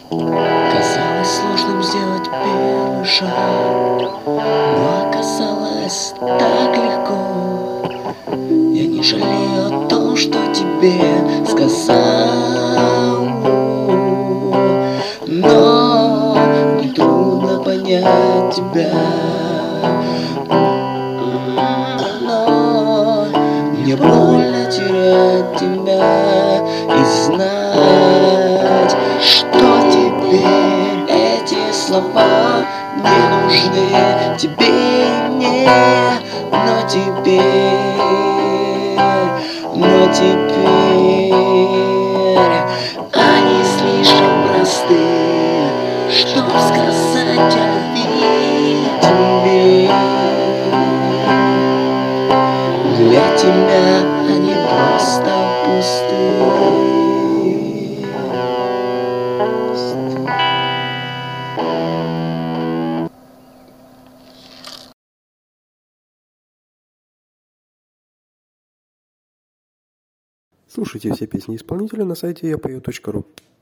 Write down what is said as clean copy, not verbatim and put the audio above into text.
Казалось сложным сделать первый шаг, но оказалось так легко. Я не жалею о том, что тебе сказал, но мне трудно понять тебя. Но мне больно терять тебя и знать, что теперь эти слова не нужны тебе и мне. Но теперь они слишком просты, чтоб сказать о любви тебе. Для тебя они просто пусты. Слушайте все песни исполнителя на сайте yapою.ru.